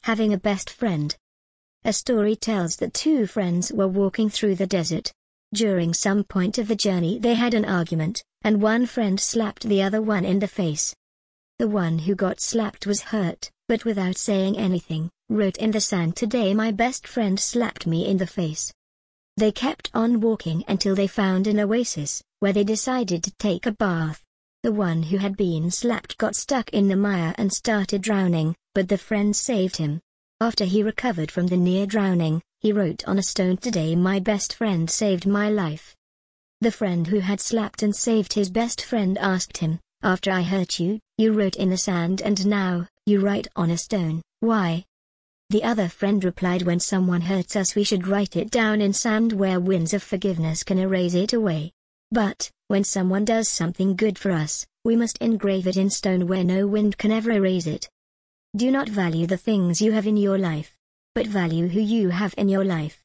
Having a best friend. A story tells that two friends were walking through the desert. During some point of the journey they had an argument, and one friend slapped the other one in the face. The one who got slapped was hurt, but without saying anything, wrote in the sand, "Today my best friend slapped me in the face." They kept on walking until they found an oasis, where they decided to take a bath. The one who had been slapped got stuck in the mire and started drowning, but the friend saved him. After he recovered from the near drowning, he wrote on a stone, "Today my best friend saved my life." The friend who had slapped and saved his best friend asked him, "After I hurt you, you wrote in the sand, and now, you write on a stone, why?" The other friend replied, "When someone hurts us we should write it down in sand where winds of forgiveness can erase it away. But, when someone does something good for us, we must engrave it in stone where no wind can ever erase it." Do not value the things you have in your life, but value who you have in your life.